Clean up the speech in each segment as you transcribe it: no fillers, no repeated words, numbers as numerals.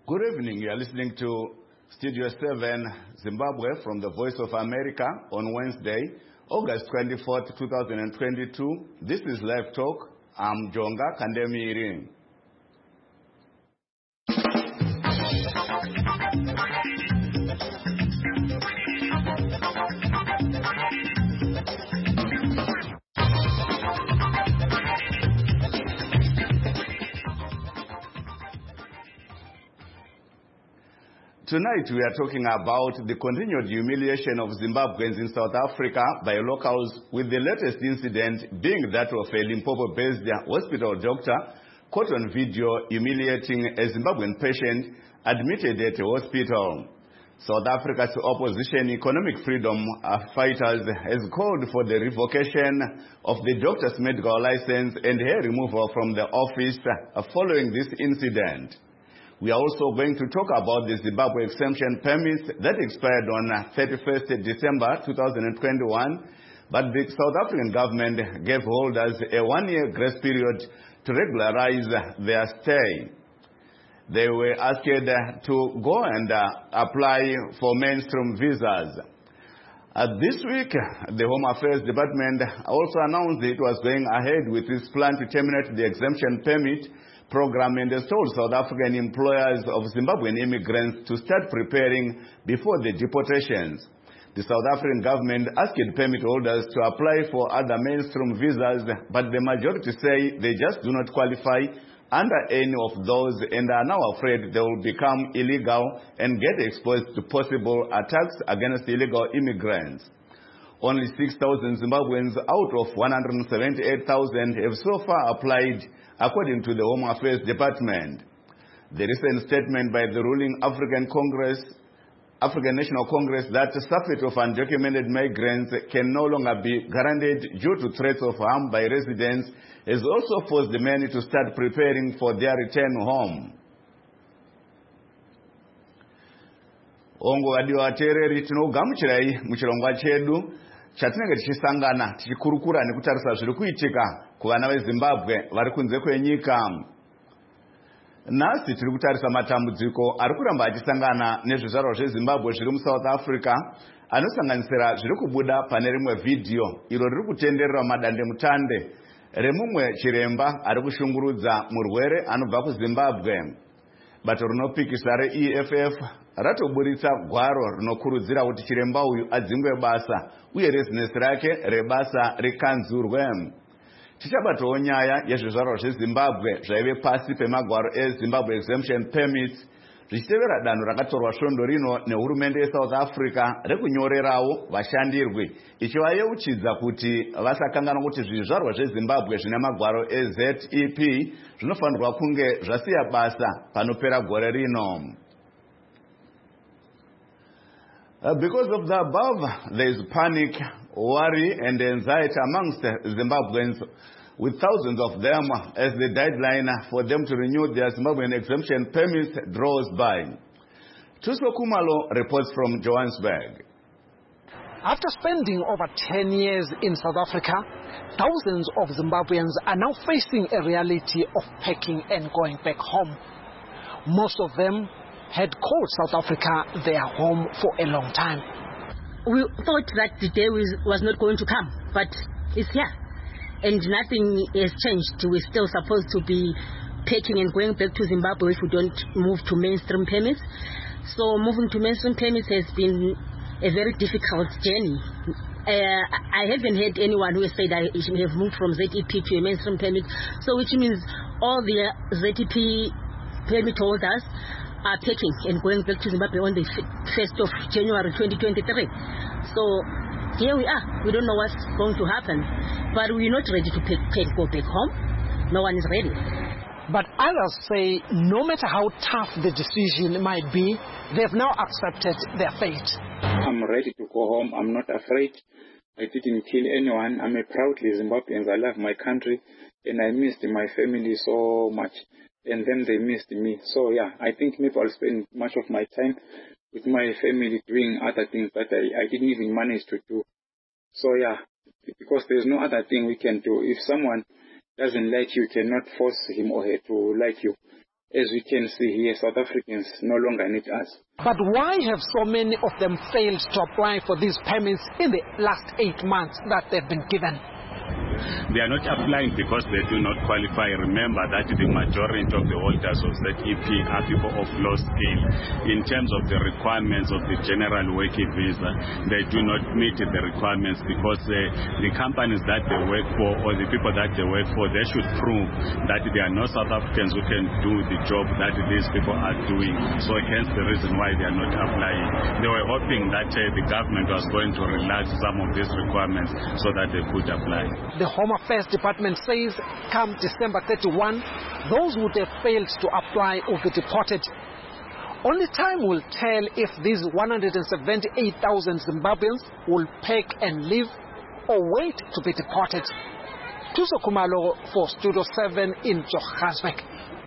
Good evening. You are listening to Studio 7 Zimbabwe from the Voice of America on Wednesday, August 24th, 2022. This is Live Talk. I'm Jonga Kandemiri. Tonight we are talking about the continued humiliation of Zimbabweans in South Africa by locals, with the latest incident being that of a Limpopo-based hospital doctor caught on video humiliating a Zimbabwean patient admitted at a hospital. South Africa's opposition economic freedom fighters has called for the revocation of the doctor's medical license and her removal from the office following this incident. We are also going to talk about the Zimbabwe exemption permits that expired on 31st December 2021, but the South African government gave holders a one-year grace period to regularize their stay. They were asked to go and apply for mainstream visas. This week, the Home Affairs Department also announced it was going ahead with its plan to terminate the exemption permit program and has told South African employers of Zimbabwean immigrants to start preparing before the deportations. The South African government asked permit holders to apply for other mainstream visas, but the majority say they just do not qualify under any of those and are now afraid they will become illegal and get exposed to possible attacks against illegal immigrants. Only 6,000 Zimbabweans out of 178,000 have so far applied, according to the Home Affairs Department. The recent statement by the ruling African National Congress that the surfeit of undocumented migrants can no longer be guaranteed due to threats of harm by residents has also forced the many to start preparing for their return home. Ongo adiwa tereri tinogamuchirai muchirongwa chedu chatinenge tichisangana tichikurukura nekutarisa zviri kuitika kuvana veZimbabwe vari kunze kwenyika. Nhasi tiri kutarisa matambudziko ari kuramba achisangana nezvizvarwa zveZimbabwe zviri muSouth Africa, anosanganisira zviri kubuda pane rimwe vhidhiyo iro riri kutenderera madandemutande remumwe chiremba ari kushungurudza murwere anobva kuZimbabwe. Bato rinopikisa reEFF ratoburitsa gwaro rinokurudzira kuti chiremba uyu adzingwe basa uye rezinesi rake rebasa rikanzurwe. Tichabatawo nyaya yezvizvarwa zveZimbabwe zvaive pasi pemagwaro eZimbabwe exemption permits zvichitevera danho rakatorwa svondo rino nehurumende yeSouth Africa rekunyorerawo vashandirwi ichivayeuchidza kuti vasakanganwa kuti zvizvarwa zveZimbabwe zvine magwaro eZEP zvinofanirwa kunge zvasiya basa panopera gore rino. Because of the above, there is panic, worry and anxiety amongst Zimbabweans, with thousands of them as the deadline for them to renew their Zimbabwean exemption permits draws by. Tuso Kumalo reports from Johannesburg. After spending over 10 years in South Africa, thousands of Zimbabweans are now facing a reality of packing and going back home. Most of them had called South Africa their home for a long time. We thought that the day was not going to come, but it's here. And nothing has changed. We're still supposed to be packing and going back to Zimbabwe if we don't move to mainstream permits. So moving to mainstream permits has been a very difficult journey. I haven't heard anyone who has said I should have moved from ZEP to a mainstream permit. So which means all the ZEP permit holders are packing and going back to Zimbabwe on the 1st of January 2023. So here we are. We don't know what's going to happen, but we're not ready to go back home. No one is ready. But others say no matter how tough the decision might be, they've now accepted their fate. I'm ready to go home. I'm not afraid. I didn't kill anyone. I'm a proudly Zimbabwean. I love my country and I missed my family so much. And then they missed me. So yeah, I think maybe I'll spend much of my time with my family doing other things that I didn't even manage to do. So yeah, because there's no other thing we can do. If someone doesn't like you, you cannot force him or her to like you. As we can see here, South Africans no longer need us. But why have so many of them failed to apply for these permits in the last 8 months that they've been given? They are not applying because they do not qualify. Remember that the majority of the holders of ZEP are people of low skill. In terms of the requirements of the general working visa, they do not meet the requirements because the companies that they work for or the people that they work for, they should prove that there are no South Africans who can do the job that these people are doing. So hence the reason why they are not applying. They were hoping that the government was going to relax some of these requirements so that they could apply. The Home Affairs Department says come December 31, those who have failed to apply will be deported. Only time will tell if these 178,000 Zimbabweans will pack and leave or wait to be deported. Thuso Khumalo for Studio 7 in Johannesburg.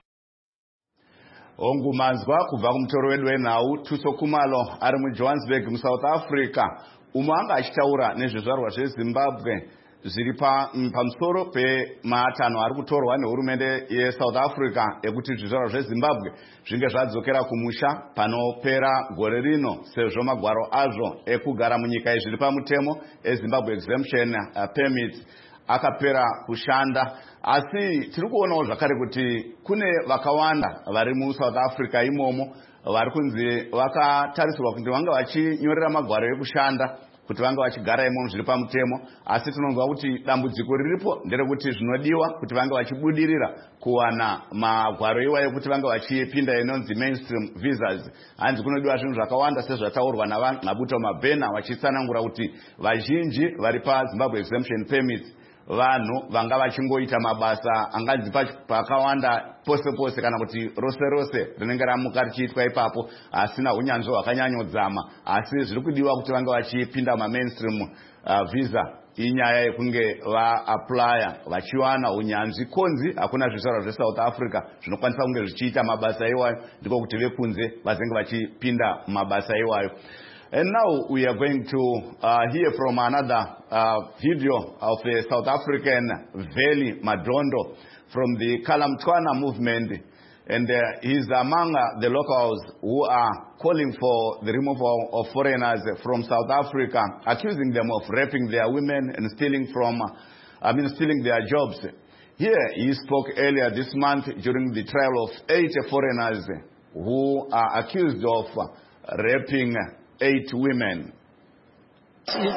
Ongumanzwa kubva kumutoro wedu wenhau Thuso Khumalo ari muJohannesburg muSouth Africa umwe anga achitaura nezvezvarwa zveZimbabwe zviri pamusoro pematanho ari kutorwa nehurumende yeSouth Africa ekuti zvizvarwa zveZimbabwe zvinge zvadzokera kumusha panopera gore rino sezvo magwaro azvo ekugara munyika zviri pamutemo eZimbabwe Exemption Permit akapera kushanda. Asi tiri kuonawo zvakare kuti kune vakawanda vari muSouth Africa imomo vari kunzi vakatarisirwa kuti vanga vachinyorera magwaro ekushanda kuti vanga vachigara imomo zviri pamutemo, asi tinonzwa kuti dambudziko riripo nderekuti zvinodiwa kuti vanga vachibudirira kuwana magwaro iwayo ekuti vanga vachipinda inonzi mainstream visas. Hanzi kunodiwa zvinhu zvakawanda sezvataurwa naButa Mabhena vachitsanangura kuti vazhinji vari paZimbabwe Exemption Permits vanhu vanga vachingoita mabasa anganzi pakawanda pose pose kana kuti rose rose rinenge ramuka richiitwa ipapo asina unyanzvi hwakanyanyodzama, asi zviri kudiwa kuti vanga vachipinda mainstream visa inyaya yekunge vaaplya vachiwana unyanzvi. Konzi hakuna zvizvarwa zveSouth Africa zvinokwanisa kunge zvichiita mabasa iwayo, ndiko kuti vekunze vazenge vachipinda mabasa iwayo. And now we are going to hear from another video of a South African Veli Madondo from the Kalamtwana movement. And he's among the locals who are calling for the removal of foreigners from South Africa, accusing them of raping their women and stealing their jobs. Here he spoke earlier this month during the trial of 8 foreigners who are accused of raping 8 women. They are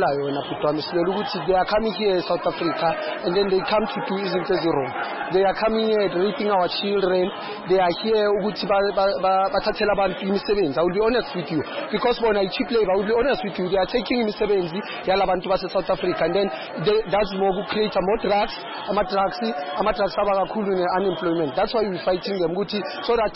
coming here in South Africa and then they come to do wrong. They are coming here raping our children. They are here. I will be honest with you. Because when I cheap labor, I will be honest with you. They are taking me 70, South Africa, and then that's more who create more drugs, unemployment. That's why we're fighting them. So that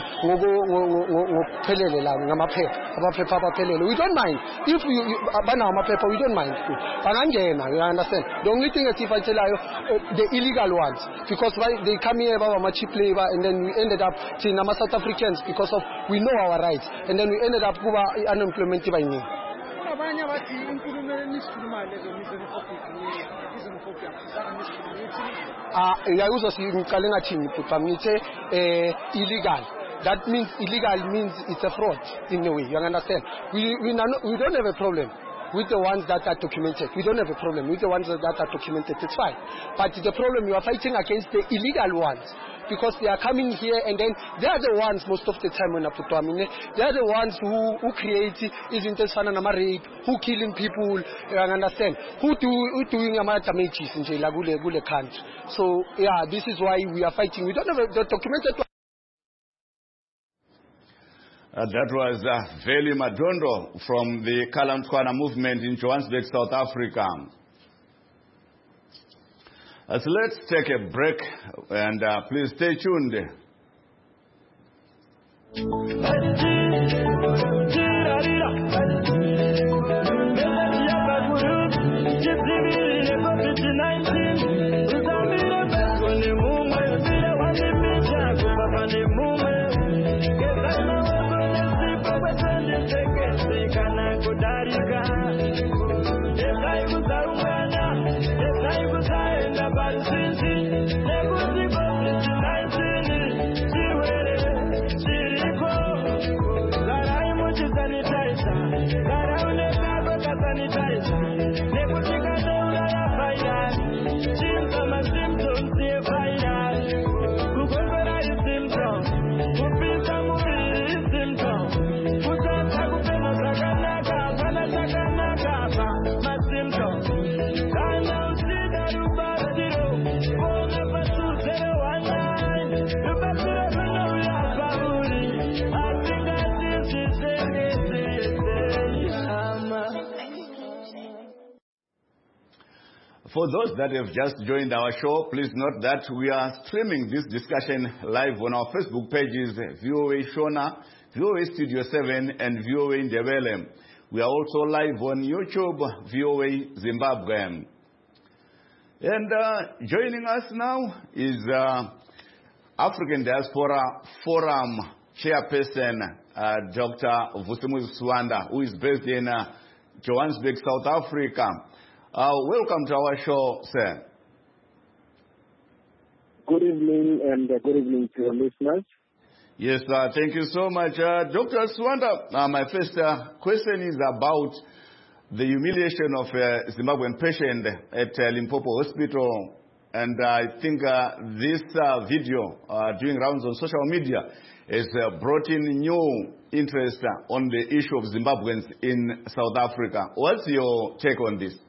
we don't mind. If we don't mind. You understand? The only thing is if I tell you the illegal ones, because they come here about cheap labor, and then we ended up seeing South Africans because of we know our rights, and then we ended up unemployment by me. Illegal. That means illegal means it's a fraud in a way. You understand? We don't have a problem with the ones that are documented. We don't have a problem with the ones that are documented. It's fine. But the problem you are fighting against the illegal ones, because they are coming here and then they are the ones most of the time when I put them in, they are the ones who create isn't it rape, who killing people, you understand? Who doing damages in jail country. So yeah, this is why we are fighting. We don't have the documented. That was Veli Madondo from the Kalamtwana movement in Johannesburg, South Africa. So let's take a break and please stay tuned. For those that have just joined our show, please note that we are streaming this discussion live on our Facebook pages, VOA Shona, VOA Studio 7, and VOA Ndebele. We are also live on YouTube, VOA Zimbabwe. And joining us now is African Diaspora Forum Chairperson, Dr. Vusimuzi Suwanda, who is based in Johannesburg, South Africa. Welcome to our show, sir. Good evening, and good evening to your listeners. Yes, thank you so much. Dr. Suwanda, my first question is about the humiliation of a Zimbabwean patient at Limpopo Hospital. And I think this video doing rounds on social media has brought in new interest on the issue of Zimbabweans in South Africa. What's your take on this?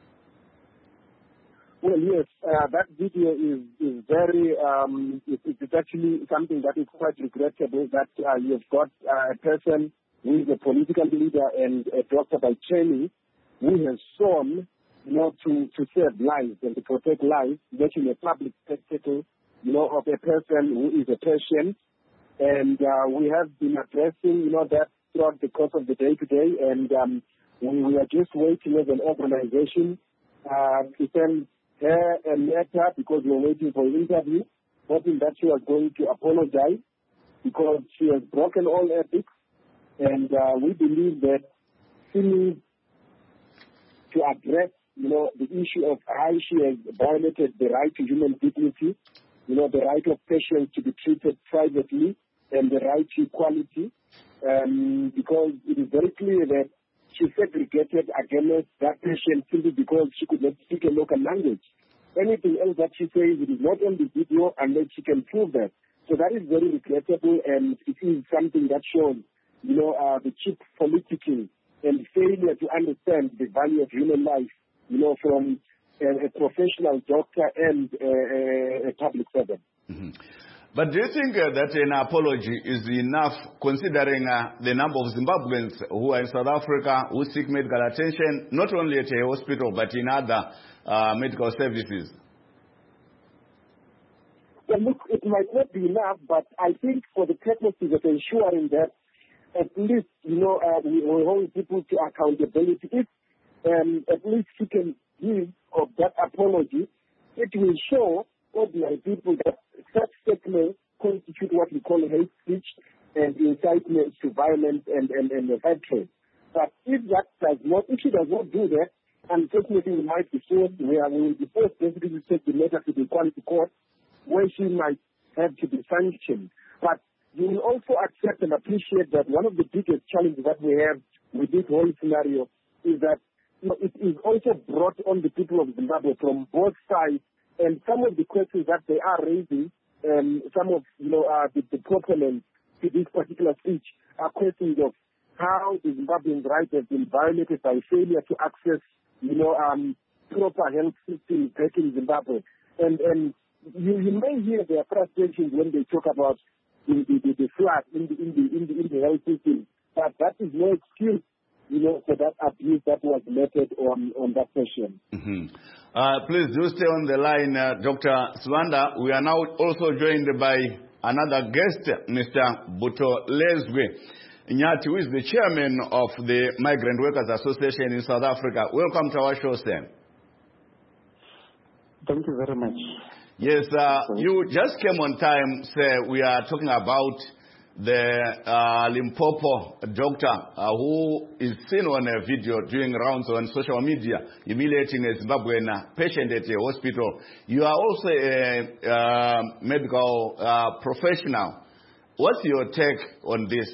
Well, yes, that video is very, it's actually something that is quite regrettable, that you've got a person who is a political leader and a doctor by training who has sworn, to save lives and to protect lives, making a public spectacle, of a person who is a patient. And we have been addressing, that throughout the course of the day today, and we are just waiting as an organization to send her a letter because we're waiting for an interview, hoping that she was going to apologize because she has broken all ethics, and we believe that she needs to address, the issue of how she has violated the right to human dignity, the right of patients to be treated privately, and the right to equality, because it is very clear that she segregated against that patient simply because she could not speak a local language. Anything else that she says, it is not on the video unless she can prove that. So that is very regrettable, and it is something that shows, the cheap politicking and failure to understand the value of human life, from a professional doctor and a public servant. Mm-hmm. But do you think that an apology is enough, considering the number of Zimbabweans who are in South Africa who seek medical attention, not only at a hospital but in other medical services? Well, look, it might not be enough, but I think for the purposes of ensuring that at least, we hold people to accountability, if at least she can give of that apology, it will show ordinary people that such statements constitute what we call hate speech and incitement to violence and hatred. But if she does not do that, unfortunately we might be forced, we will be forced basically to take the matter to the Equality Court, where she might have to be sanctioned. But you will also accept and appreciate that one of the biggest challenges that we have with this whole scenario is that it is also brought on the people of Zimbabwe from both sides. And some of the questions that they are raising, some of the proponents to this particular speech are questions of how the Zimbabwean rights have been violated by failure to access, proper health systems back in Zimbabwe. And you may hear their frustrations when they talk about the flood in the health system, but that is no excuse, for that abuse that was meted on that patient. Mm-hmm. Please do stay on the line, Dr. Suwanda. We are now also joined by another guest, Mr. Butolezwe Nyati, who is the chairman of the Migrant Workers Association in South Africa. Welcome to our show, sir. Thank you very much. Yes, you just came on time, sir. We are talking about the Limpopo doctor who is seen on a video doing rounds on social media humiliating a Zimbabwean patient at a hospital. You are also a medical professional. What's your take on this?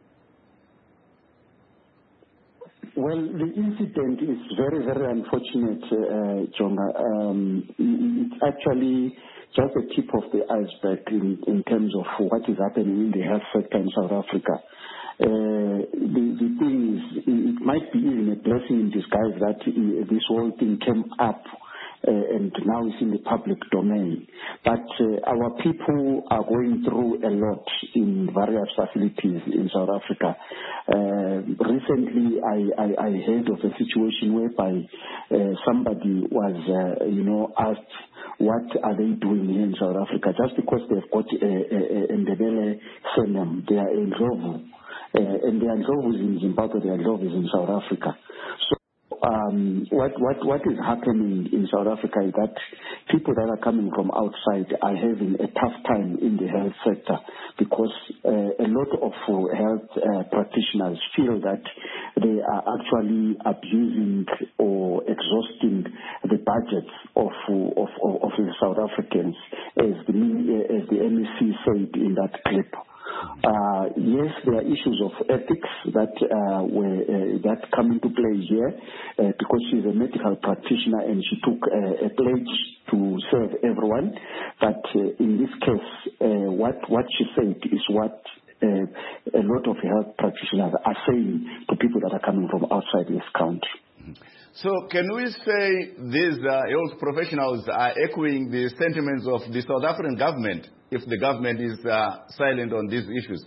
Well, the incident is very, very unfortunate, Jonga. It's actually just the tip of the iceberg in terms of what is happening in the health sector in South Africa. The thing is, it might be even a blessing in disguise that this whole thing came up and now it's in the public domain. But our people are going through a lot in various facilities in South Africa. Recently, I heard of a situation whereby somebody was, asked, what are they doing here in South Africa? Just because they've got a Ndebele surname, they are in Ndlovu. And they are Ndlovus in Zimbabwe, they are Ndlovus in South Africa. So what is happening in South Africa is that people that are coming from outside are having a tough time in the health sector because a lot of health practitioners feel that they are actually abusing or exhausting the budgets of the South Africans, as the MEC said in that clip. Yes, there are issues of ethics that come into play here because she's a medical practitioner and she took a pledge to serve everyone. But in this case, what she said is what a lot of health practitioners are saying to people that are coming from outside this country. So can we say these health professionals are echoing the sentiments of the South African government if the government is silent on these issues?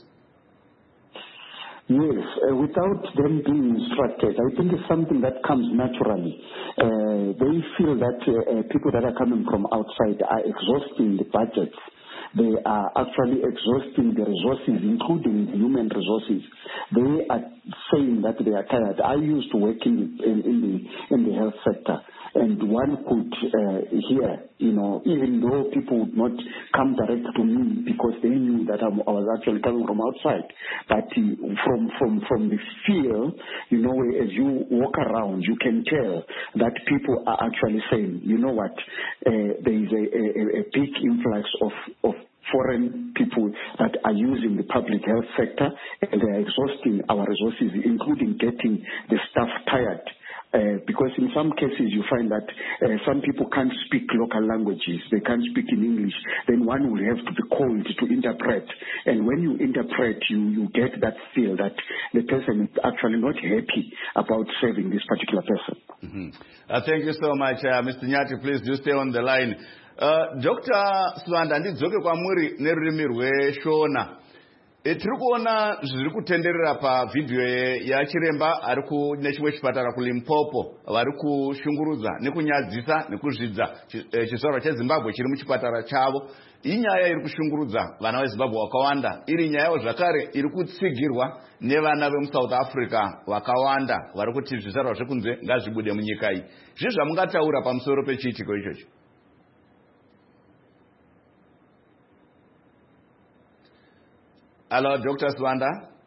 Yes, without them being instructed, I think it's something that comes naturally. They feel that people that are coming from outside are exhausting the budgets. They are actually exhausting the resources, including human resources. They are saying that they are tired. I used to work in the health sector, and one could hear, even though people would not come direct to me because they knew that I was actually coming from outside, but from the feel, as you walk around, you can tell that people are actually saying, you know what, there is a big influx of foreign people that are using the public health sector, and they are exhausting our resources, including getting the staff tired. Because in some cases you find that some people can't speak local languages, they can't speak in English, then one will have to be called to interpret. And when you interpret, you get that feel that the person is actually not happy about serving this particular person. Mm-hmm. Thank you so much, Mr. Nyati. Please do stay on the line. Dr. Swanda, ndidzoke kwamuri nerurimi rweshona. Tiri kuona zviri kutenderera pavhidhiyo yachiremba ari nechimwe chipatara kuLimpopo vari kushungurudza nekunyadzisa nekuzvidza chizvarwa cheZimbabwe chiri muchipatara chavo. Inyaya iri kushungurudza vana veZimbabwe vakawanda. Iri nyayawo zvakare iri kutsigirwa nevana vemuSouth Africa vakawanda vari kuti zvizvarwa zvekunze ngazvibude munyika iyi. Zvizvi zvamungataura pamusoro pechiitiko ichocho? Hello, Dr. Swanda.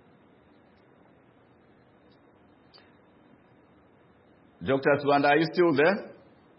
Dr. Swanda, are you still there?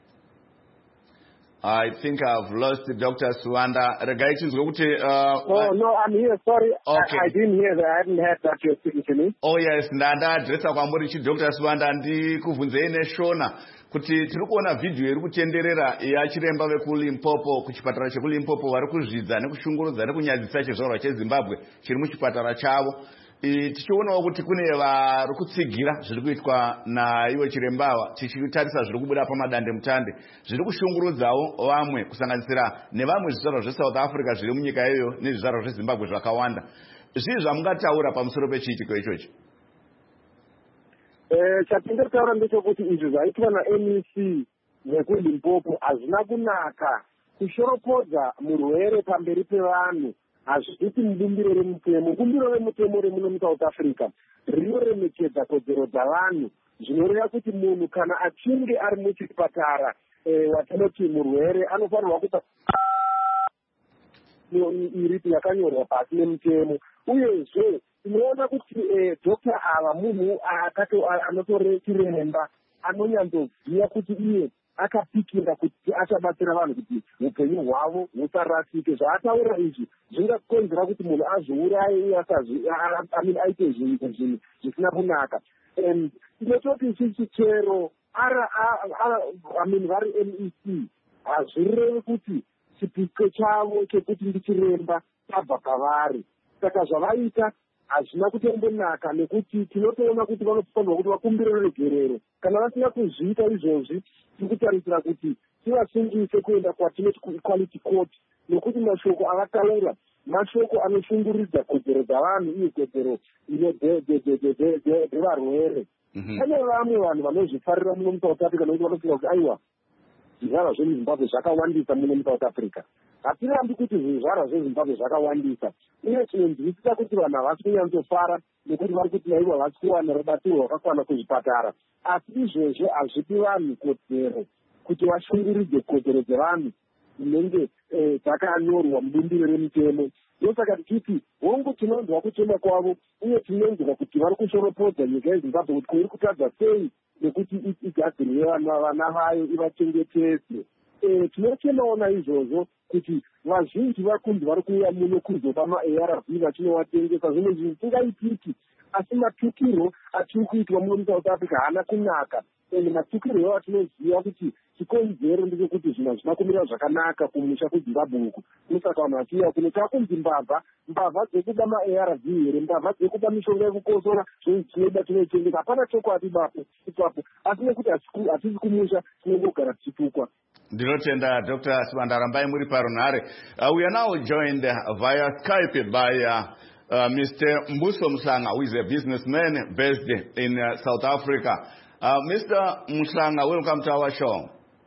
I think I've lost Dr. Swanda. No, I'm here. Sorry. Okay. I didn't hear that. I hadn't heard that you're speaking to me. Oh, yes. Ndadresa kwamuri Dr. Swanda ndikubvunzei neshona kuti tiri kuona vhidhiyo iri kutenderera yachiremba vekuLimpopo kuchipatara chekuLimpopo vari kuzvidza nekushungurudza nekunyadzisa chizvarwa cheZimbabwe chiri muchipatara chavo. Tichionawo kuti kune vari kutsigira zviri kuitwa naivo chirembawa, tichitarisa zviri kubuda pamadande mutande zviri kushungurudzawo vamwe kusanganisira nevamwe zvizvarwa zveSouth Africa zviri munyika iyoyo nezvizvarwa zveZimbabwe zvakawanda. Zvii zvamungataura pamusoro pechiitiko ichochi? Chatinotaura ndechekuti izvi zvaitwa naMEC vekuLimpopo hazvina kunaka. Kushoropodza murwere pamberi pevanhu hazviti mubumbiro remutemo. Bumbiro remutemo remuno muSouth Africa rinoremekedza kodzero dzavanhu, zvinoreva kuti munhu kana achinge ari muchipatara watinoti murwere anofanirwa kupa iripi yakanyorwa pasi nemutemo. Uyezve tinoona kuti Dr. ava munhu anotore chiremba anonyanzoziva kuti iye akapikira kuti achabatsira vanhu kuti upenyu hwavo husarasike. Zvaataura izvi zvingakonzera kuti munhu azviuraye aite zvinhu zvisina kunaka. Tinototi ichi chero vari MEC hazvirevi kuti chipiko chavo chekuti ndichiremba chabva pavari. Saka zvavaita hazvina kutombonaka, nekuti tinotoona kuti vanofanirwa kuti vakumbire regerero. Kana vasina kuzviita izvozvi, tiri kutarisira kuti tivasungise kuenda kwatinoti kuEquality Court, nekuti mashoko avataura mashoko anoshunguridza kodzero dzavanhu uye kodzero dzevarwere. Pane vamwe vanhu vanozvifarira muno muSouth Africa nokuti vanofunga kuti aiwa zvizvarwa zvemuzimbabwe zvakawandisa muno muSouth Africa. Hatirambi kuti zvizvarwa zvezimbabwe zvakawandisa, uye tinonzwisisa kuti vanhu havasi kunyanzofara nekuti vari kuti naivo havasi kuwana rubatsiro rwakakwana kuzvipatara. Asi izvozvo hazvipi vanhu kodzero kuti vashunguridze kodzero dzevanhu dzinenge dzakanyorwa mubumbiro remutemo. Ndosaka tichiti hongu tinonzwa kuchema kwavo, uye tinonzwa kuti vari kushoropodza nyika yeZimbabwe kuti kuiri kutadza sei nekuti igadzirire vana vayo ivachengetedze. Tinochemaona izvozvo kuti vazhinji vakunzi vari kuuya muno kuzopa ma-ARV vachinovatengesa, zvimwe zvisingaitiki. Asi matukirwo atiri kuitwa muno muSouth Africa haana kunaka, ende matukirwo iwayo atinoziva kuti chikonzero ndechekuti zvinhu hazvina kumira zvakanaka kumusha kuZimbabwe uku. Saka vanhu vachiuya kuno takunzi mbavha dzekuda ma-ARV here, mbavha dzekuda mishonga yekukosora zvinoda tinoitengesa. Hapana chokwadi ipapo, asi nekuti hatisi kumusha tinongogara tichitukwa. Ndinotenda Dr. Sibanda, rambai muri parunhare. We are now joined via Skype by Mr. Mbuso Mhlanga, who is a businessman based in South Africa. Mr. Mhlanga, welcome to our show.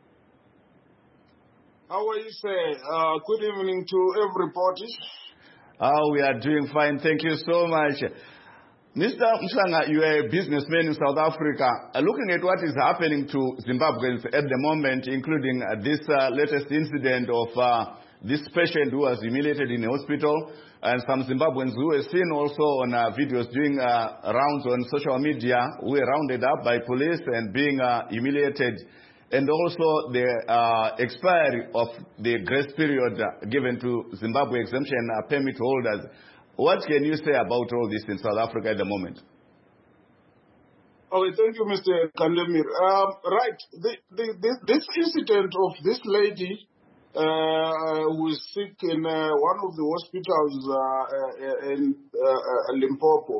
How are you, sir? Good evening to everybody. We are doing fine. Thank you so much. Mr. Mhlanga, you are a businessman in South Africa. Looking at what is happening to Zimbabweans at the moment, including this latest incident of this patient who was humiliated in a hospital, and some Zimbabweans who were seen also on videos doing rounds on social media, who were rounded up by police and being humiliated, and also the expiry of the grace period given to Zimbabwe exemption permit holders. What can you say about all this in South Africa at the moment? Okay, thank you, Mr. Kandemir. Right, this incident of this lady who is sick in one of the hospitals in Limpopo.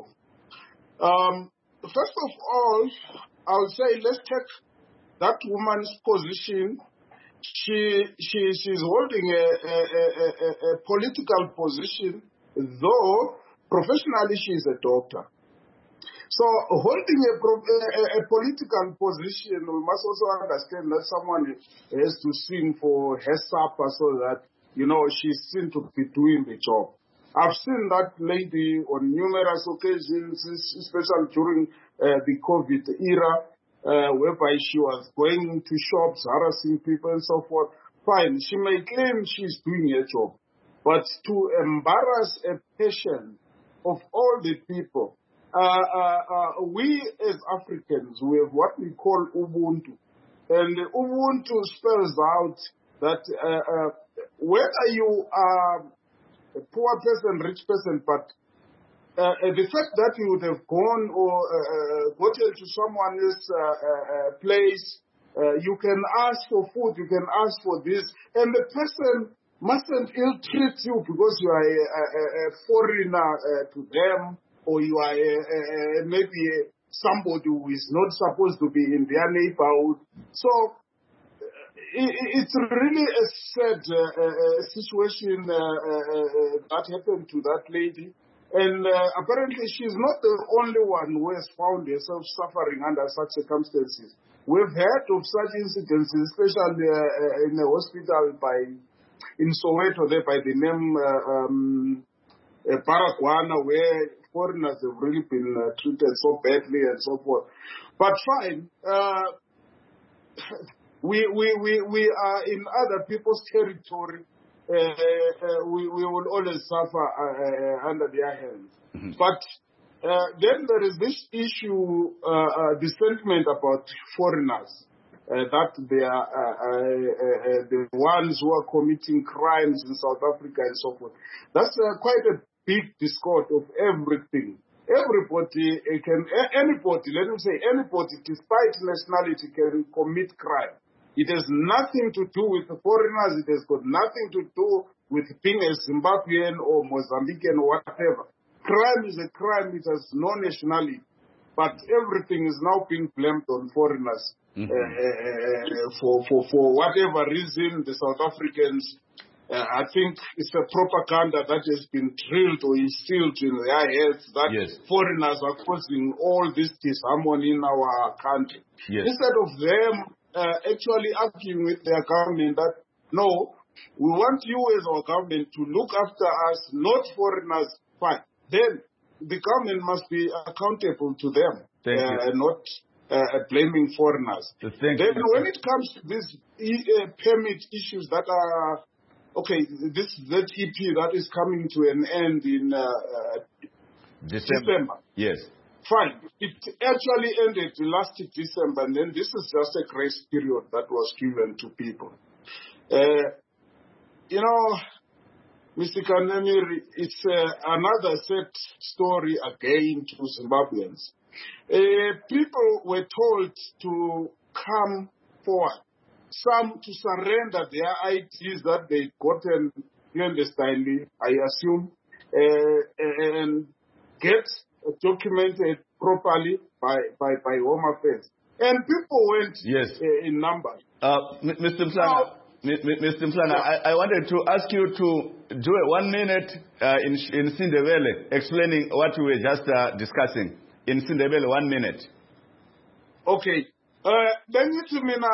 First of all, I would say let's take that woman's position. She's holding a political position, though professionally she is a doctor. So holding a political position, we must also understand that someone has to sing for her supper so that, she's seen to be doing the job. I've seen that lady on numerous occasions, especially during the COVID era, whereby she was going into shops, harassing people and so forth. Fine, she may claim she's doing her job. But to embarrass a patient of all the people, we as Africans, we have what we call Ubuntu. And Ubuntu spells out that whether you are a poor person, rich person, but the fact that you would have gone or gotten to someone else's place, you can ask for food, you can ask for this, and the person mustn't ill-treat you because you are a foreigner to them, or you are maybe somebody who is not supposed to be in their neighborhood. So it's really a sad situation that happened to that lady. And apparently she's not the only one who has found herself suffering under such circumstances. We've heard of such incidents, especially in a hospital in Soweto there by the name Baragwana, where foreigners have really been treated so badly and so forth. But fine, we are in other people's territory. We will always suffer under their hands. Mm-hmm. But then there is this issue, the sentiment about foreigners, that they are the ones who are committing crimes in South Africa and so forth. That's quite a big discord of everything. Everybody anybody, let me say anybody, despite nationality, can commit crime. It has nothing to do with the foreigners. It has got nothing to do with being a Zimbabwean or Mozambican or whatever. Crime is a crime. It has no nationality. But everything is now being blamed on foreigners. Mm-hmm. For whatever reason, the South Africans I think it's a propaganda that has been drilled or instilled in their heads that foreigners are causing all this disharmony in our country. Instead of them actually arguing with their government that, no, we want you as our government to look after us, not foreigners. Fine. Then the government must be accountable to them, not blaming foreigners. Then when it comes to these permit issues that are, okay, this ZEP that is coming to an end in December. Yes. Fine. It actually ended last December, and then this is just a grace period that was given to people. You know, Mr. Kanamiri, it's another sad story again to Zimbabweans. People were told to come forward, some to surrender their IDs that they gotten clandestinely, I assume, and get documented properly by Home Affairs. And people went in numbers. Mr. Mhlanga, Mr. Mhlanga, I wanted to ask you to do a 1 minute in Sindebele, explaining what we were just discussing. In Sindebele, 1 minute. Okay. Then you mina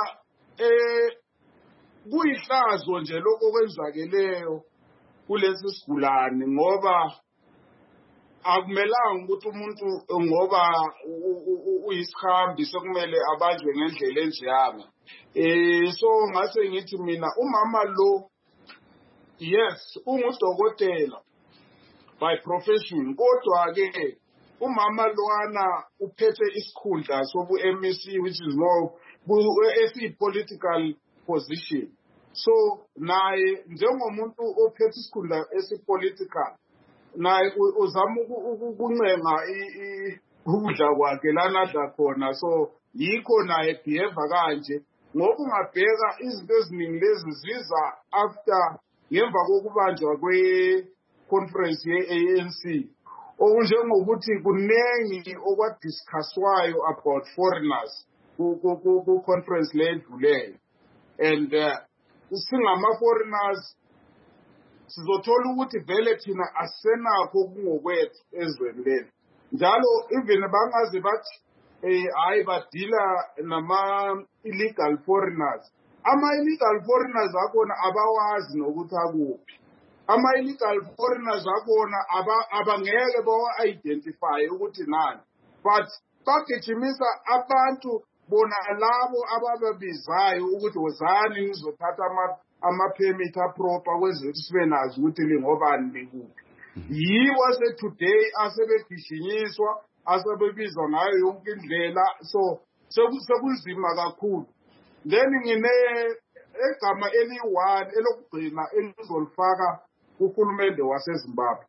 kuyihlazo nje lokho kwenzakeleyo kulesi sigulane ngoba akumelanga ukuthi umuntu ngoba uyisihambi sokumele abanjwe ngendlela enjeyanga. So ngase ngithi mina umama lo, yes, ungudokotela by profession, kodwa ke umama loana uphethe isikhundla sobu MEC, which is more a political position. So naye njengomuntu ophethe isikhundla esipolitical, naye uzama ukuncenga ukudla kwakhe lana adla khona, so yikho naye behave kanje. Ngoba ungabheka izinto eziningi lezi ziza after ngemva kokubanjwa kwe-conference ye-ANC, okunjengokuthi kunengi okwadiscusswayo about foreigners ku-conference le edluleyo. And singama-foreigners sizothola ukuthi vele thina asenakho okungokwethu ezweni leli. Njalo even bangaze bathi hayi badila nama-illegal foreigners. Ama-illegal foreigners akhona abawazi nokuthi akuphi. Ama-illegal foreigners akhona abangeke bawa-identify ukuthi nani. But bagijimisa abantu bona labo abababizayo ukuthi wozani nizothatha ama-permit aproper kwezethu sibe nazi ukuthi lingobani likuphi. Yibo today asebegijinyiso asebebizwa ngayo yonke indlela, so sekunzima kakhulu. Then ngine egama eli-1 elokugcina engizolifaka uhulumende waseZimbabwe.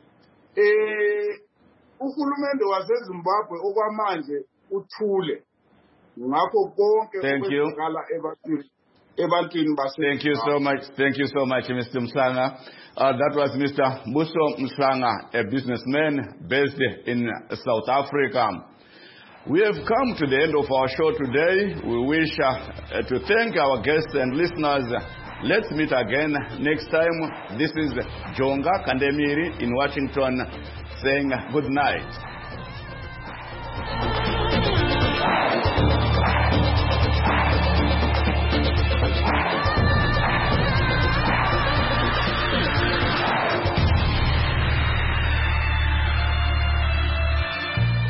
Uhulumende waseZimbabwe okwamanje uthule ngakho konke okwenzakala ebantwini base. Thank you so much. Thank you so much, Mr. Mhlanga. That was Mr. Mbuso Mhlanga, a businessman based in South Africa. We have come to the end of our show today. We wish to thank our guests and listeners. Let's meet again next time. This is Jonga Kandemiri in Washington saying good night.